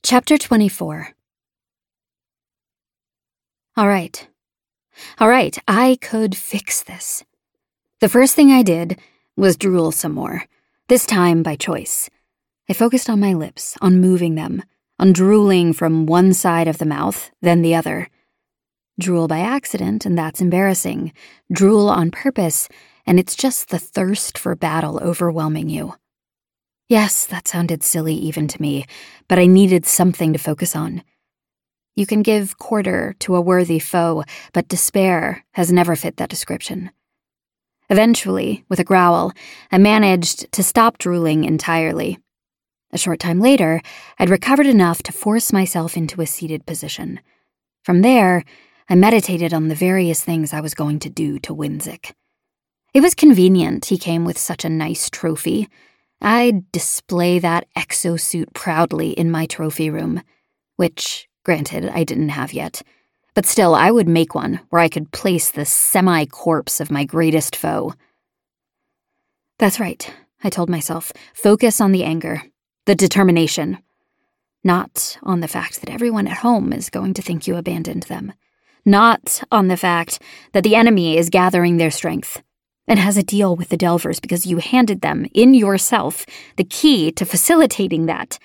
Chapter 24. All right, I could fix this. The first thing I did was drool some more, this time by choice. I focused on my lips, on moving them, on drooling from one side of the mouth, then the other. Drool by accident, and that's embarrassing. Drool on purpose, and it's just the thirst for battle overwhelming you. Yes, that sounded silly even to me, but I needed something to focus on. You can give quarter to a worthy foe, but despair has never fit that description. Eventually, with a growl, I managed to stop drooling entirely. A short time later, I'd recovered enough to force myself into a seated position. From there, I meditated on the various things I was going to do to Winzik. It was convenient he came with such a nice trophy. I'd display that exosuit proudly in my trophy room, which, granted, I didn't have yet. But still, I would make one where I could place the semi-corpse of my greatest foe. That's right, I told myself. Focus on the anger, the determination. Not on the fact that everyone at home is going to think you abandoned them. Not on the fact that the enemy is gathering their strength and has a deal with the Delvers because you handed them, in yourself, the key to facilitating that.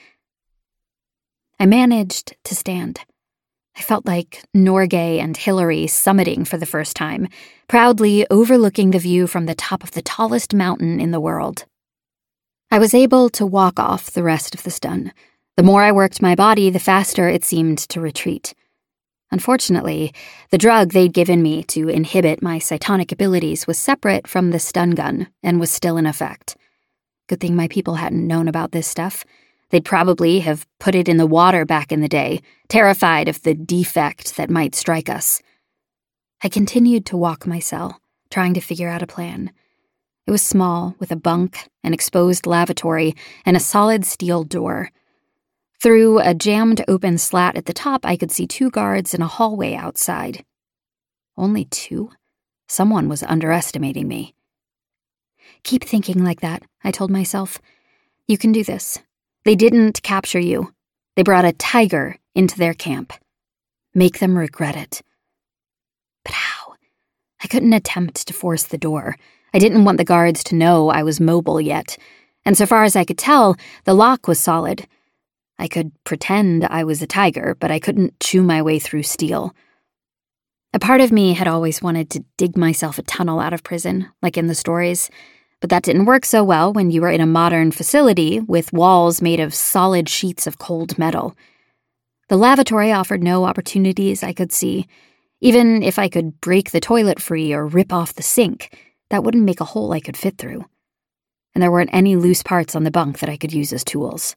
I managed to stand. I felt like Norgay and Hillary summiting for the first time, proudly overlooking the view from the top of the tallest mountain in the world. I was able to walk off the rest of the stun. The more I worked my body, the faster it seemed to retreat. Unfortunately, the drug they'd given me to inhibit my cytonic abilities was separate from the stun gun and was still in effect. Good thing my people hadn't known about this stuff. They'd probably have put it in the water back in the day, terrified of the defect that might strike us. I continued to walk my cell, trying to figure out a plan. It was small, with a bunk, an exposed lavatory, and a solid steel door. Through a jammed open slat at the top, I could see 2 guards in a hallway outside. Only 2? Someone was underestimating me. Keep thinking like that, I told myself. You can do this. They didn't capture you. They brought a tiger into their camp. Make them regret it. But how? I couldn't attempt to force the door. I didn't want the guards to know I was mobile yet. And so far as I could tell, the lock was solid. I could pretend I was a tiger, but I couldn't chew my way through steel. A part of me had always wanted to dig myself a tunnel out of prison, like in the stories, but that didn't work so well when you were in a modern facility with walls made of solid sheets of cold metal. The lavatory offered no opportunities I could see. Even if I could break the toilet free or rip off the sink, that wouldn't make a hole I could fit through. And there weren't any loose parts on the bunk that I could use as tools.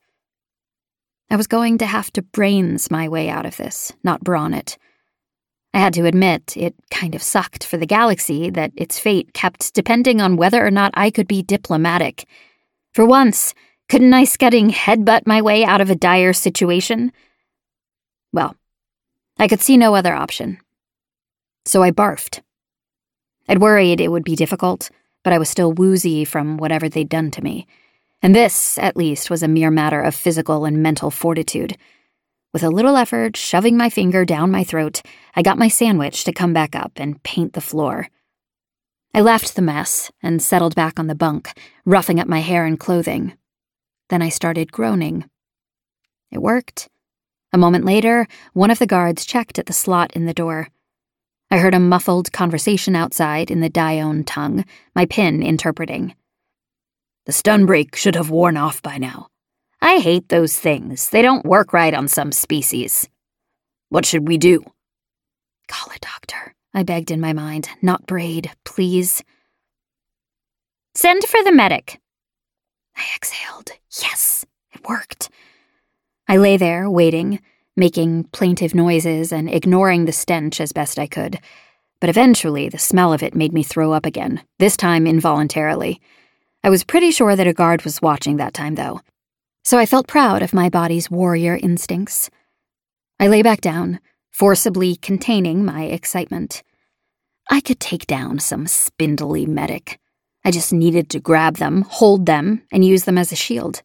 I was going to have to brains my way out of this, not brawn it. I had to admit it kind of sucked for the galaxy that its fate kept depending on whether or not I could be diplomatic. For once, couldn't I scudding headbutt my way out of a dire situation? Well, I could see no other option. So I barfed. I'd worried it would be difficult, but I was still woozy from whatever they'd done to me. And this, at least, was a mere matter of physical and mental fortitude. With a little effort, shoving my finger down my throat, I got my sandwich to come back up and paint the floor. I left the mess and settled back on the bunk, roughing up my hair and clothing. Then I started groaning. It worked. A moment later, one of the guards checked at the slot in the door. I heard a muffled conversation outside in the Dione tongue, my pin interpreting. The stun break should have worn off by now. I hate those things. They don't work right on some species. What should we do? Call a doctor, I begged in my mind. Not Braid, please. Send for the medic. I exhaled. Yes, it worked. I lay there, waiting, making plaintive noises and ignoring the stench as best I could. But eventually, the smell of it made me throw up again, this time involuntarily. I was pretty sure that a guard was watching that time, though, so I felt proud of my body's warrior instincts. I lay back down, forcibly containing my excitement. I could take down some spindly medic. I just needed to grab them, hold them, and use them as a shield.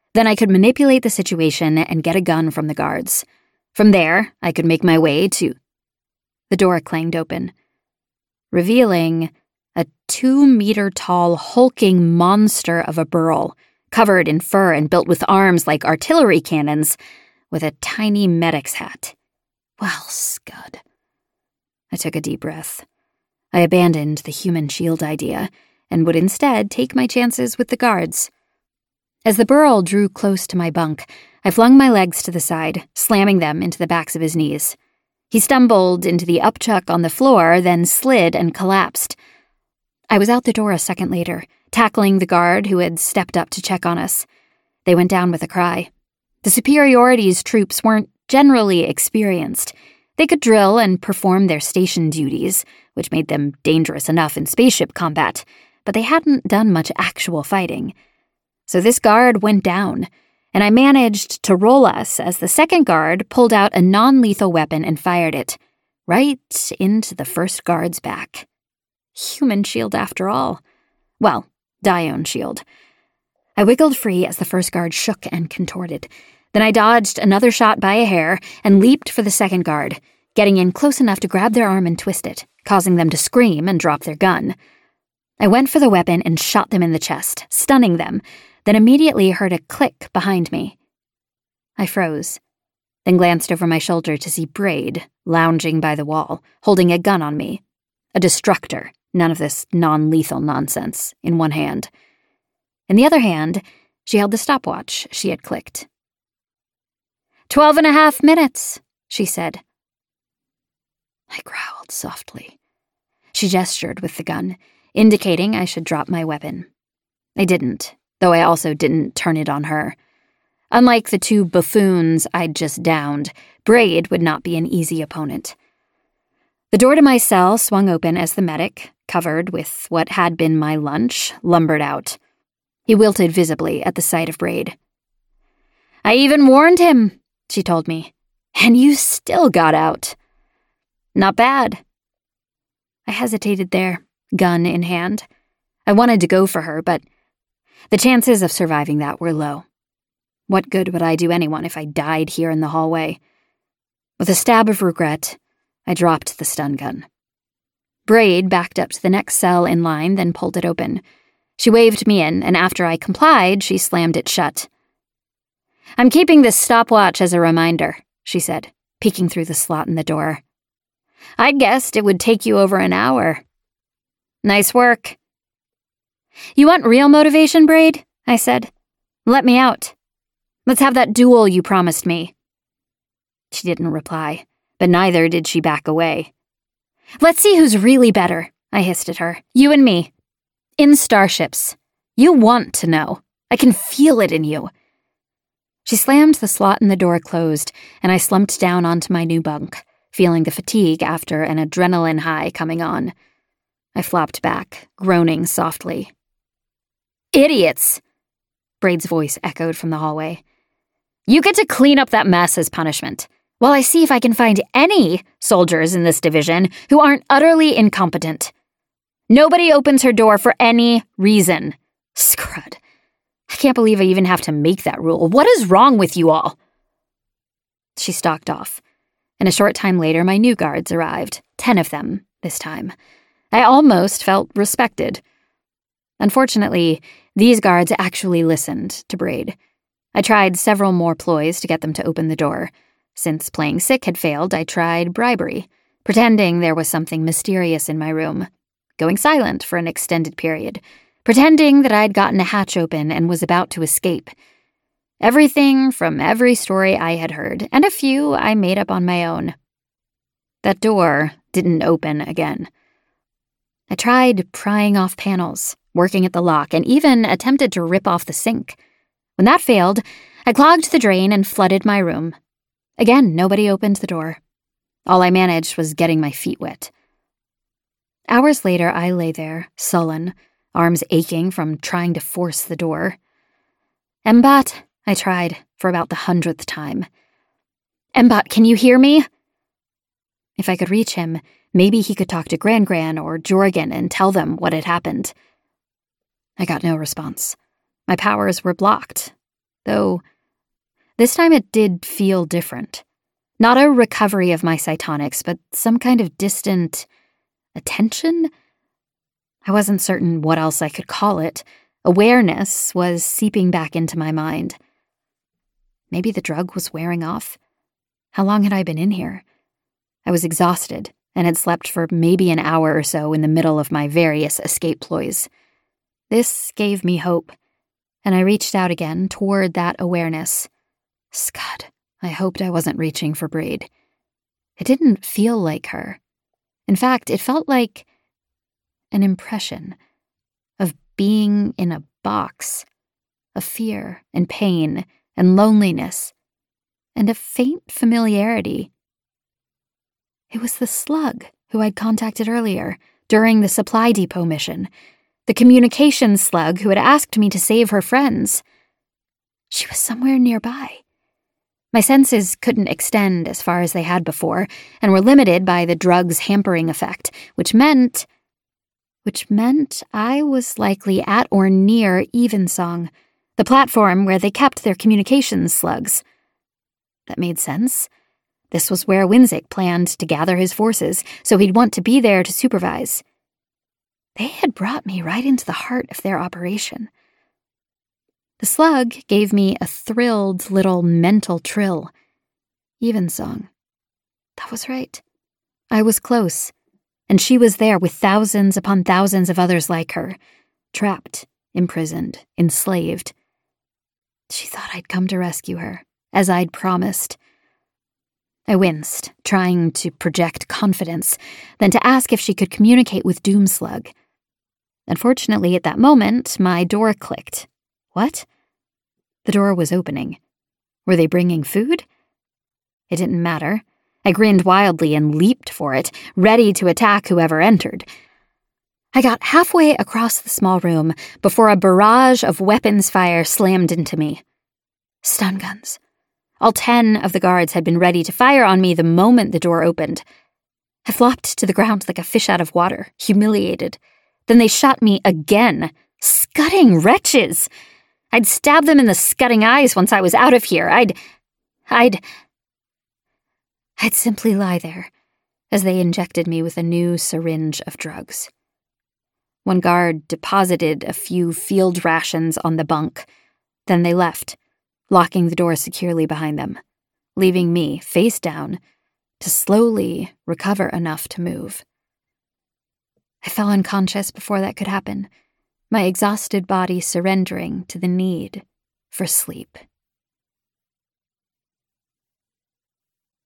Then I could manipulate the situation and get a gun from the guards. From there, I could make my way to... The door clanged open, revealing a 2-meter-tall, hulking monster of a burl, covered in fur and built with arms like artillery cannons, with a tiny medic's hat. Well, Scud. I took a deep breath. I abandoned the human shield idea and would instead take my chances with the guards. As the burl drew close to my bunk, I flung my legs to the side, slamming them into the backs of his knees. He stumbled into the upchuck on the floor, then slid and collapsed. I was out the door a second later, tackling the guard who had stepped up to check on us. They went down with a cry. The Superiority's troops weren't generally experienced. They could drill and perform their station duties, which made them dangerous enough in spaceship combat, but they hadn't done much actual fighting. So this guard went down, and I managed to roll us as the second guard pulled out a non-lethal weapon and fired it, right into the first guard's back. Human shield after all. Well, Dione shield. I wiggled free as the first guard shook and contorted. Then I dodged another shot by a hair and leaped for the second guard, getting in close enough to grab their arm and twist it, causing them to scream and drop their gun. I went for the weapon and shot them in the chest, stunning them, then immediately heard a click behind me. I froze, then glanced over my shoulder to see Braid lounging by the wall, holding a gun on me. A destructor, none of this non-lethal nonsense, in one hand. In the other hand, she held the stopwatch she had clicked. 12.5 minutes, she said. I growled softly. She gestured with the gun, indicating I should drop my weapon. I didn't, though I also didn't turn it on her. Unlike the 2 buffoons I'd just downed, Braid would not be an easy opponent. The door to my cell swung open as the medic, covered with what had been my lunch, lumbered out. He wilted visibly at the sight of Braid. I even warned him, she told me, and you still got out. Not bad. I hesitated there, gun in hand. I wanted to go for her, but the chances of surviving that were low. What good would I do anyone if I died here in the hallway? With a stab of regret, I dropped the stun gun. Braid backed up to the next cell in line, then pulled it open. She waved me in, and after I complied, she slammed it shut. I'm keeping this stopwatch as a reminder, she said, peeking through the slot in the door. I guessed it would take you over an hour. Nice work. You want real motivation, Braid? I said. Let me out. Let's have that duel you promised me. She didn't reply, but neither did she back away. Let's see who's really better, I hissed at her. You and me. In starships. You want to know. I can feel it in you. She slammed the slot in the door closed, and I slumped down onto my new bunk, feeling the fatigue after an adrenaline high coming on. I flopped back, groaning softly. Idiots! Braid's voice echoed from the hallway. You get to clean up that mess as punishment, while I see if I can find any soldiers in this division who aren't utterly incompetent. Nobody opens her door for any reason. Scrud. I can't believe I even have to make that rule. What is wrong with you all? She stalked off, and a short time later my new guards arrived, 10 of them this time. I almost felt respected. Unfortunately, these guards actually listened to Braid. I tried several more ploys to get them to open the door. Since playing sick had failed, I tried bribery, pretending there was something mysterious in my room, going silent for an extended period, pretending that I'd gotten a hatch open and was about to escape. Everything from every story I had heard, and a few I made up on my own. That door didn't open again. I tried prying off panels, working at the lock, and even attempted to rip off the sink. When that failed, I clogged the drain and flooded my room. Again, nobody opened the door. All I managed was getting my feet wet. Hours later, I lay there, sullen, arms aching from trying to force the door. Mbot, I tried for about the 100th time. Mbot, can you hear me? If I could reach him, maybe he could talk to Gran or Jorgen and tell them what had happened. I got no response. My powers were blocked. Though this time it did feel different. Not a recovery of my cytonics, but some kind of distant attention? I wasn't certain what else I could call it. Awareness was seeping back into my mind. Maybe the drug was wearing off. How long had I been in here? I was exhausted and had slept for maybe an hour or so in the middle of my various escape ploys. This gave me hope, and I reached out again toward that awareness. Scud, I hoped I wasn't reaching for Braid. It didn't feel like her. In fact, it felt like an impression of being in a box, of fear and pain and loneliness, and a faint familiarity. It was the slug who I'd contacted earlier, during the supply depot mission, the communications slug who had asked me to save her friends. She was somewhere nearby. My senses couldn't extend as far as they had before, and were limited by the drug's hampering effect, which meant I was likely at or near Evensong, the platform where they kept their communications slugs. That made sense. This was where Winzik planned to gather his forces, so he'd want to be there to supervise. They had brought me right into the heart of their operation. The slug gave me a thrilled little mental trill. Evensong. That was right. I was close, and she was there with thousands upon thousands of others like her, trapped, imprisoned, enslaved. She thought I'd come to rescue her, as I'd promised. I winced, trying to project confidence, then to ask if she could communicate with Doomslug. Unfortunately, at that moment, my door clicked. What? The door was opening. Were they bringing food? It didn't matter. I grinned wildly and leaped for it, ready to attack whoever entered. I got halfway across the small room before a barrage of weapons fire slammed into me. Stun guns. All 10 of the guards had been ready to fire on me the moment the door opened. I flopped to the ground like a fish out of water, humiliated. Then they shot me again. Scudding wretches! I'd stab them in the scudding eyes once I was out of here. I'd simply lie there as they injected me with a new syringe of drugs. One guard deposited a few field rations on the bunk. Then they left, locking the door securely behind them, leaving me face down to slowly recover enough to move. I fell unconscious before that could happen, my exhausted body surrendering to the need for sleep.